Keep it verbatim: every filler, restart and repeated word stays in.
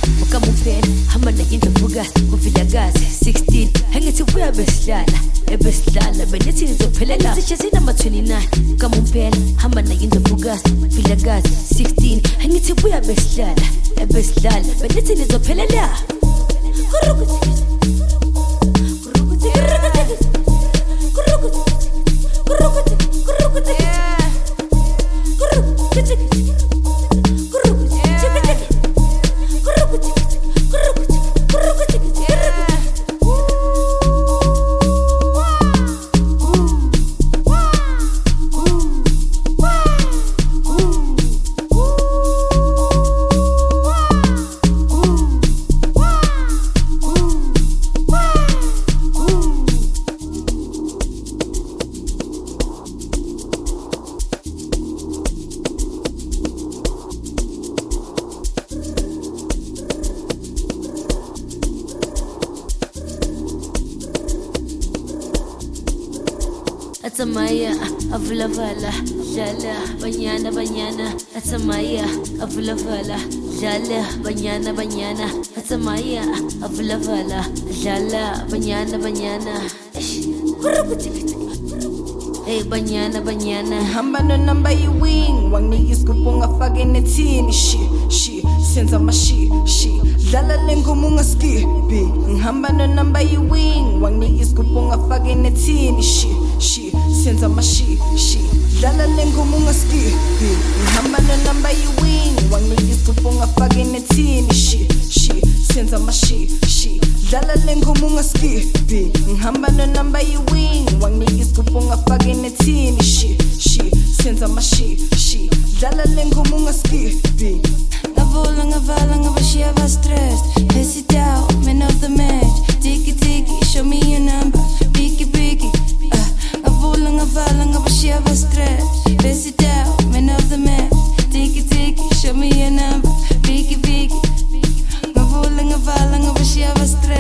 ukamuphela hamba nayindlovukazi kuvilakazi sixteen engithi buya besidlala ebesidlala benithi ngizophelela sishe nama twenty-nine ukamuphela hamba nayindlovukazi vilakazi sixteen engithi buya besidlala ebesidlala benithi ngizophelela Atamaya, avulavala, jala, banyana, banyana. Atamaya, avulavala, jala, banyana, banyana. Atamaya, avulavala, jala, banyana, banyana. Hey, banyana, banyana. Hamba no number you wing, wangi iskupunga fagin etini shi shi senza mashi shi dala lengo munga skipi. Hamba no number you wing, wangi iskupunga fagin etini shi shi senza mashi shi dala lengo munga skipi. Hamba no number you wing, wangi iskupunga fagin etini shi shi senza mashi shi dala lengo munga skipi. Hamba no number you wing, wangi iskupunga fagin etini shi shi senza mashi shi dala lengo munga skipi. Ngavula ngavala ngavashiya va stressed. Pass it out, man of the match. Tiki tiki, show me your number. Biki biki, ah. Ngavula ngavala ngavashiya va stressed. Pass it out, man of the match. Tiki tiki, show me your number. Biki biki, ngavula ngavala ngavashiya va stressed.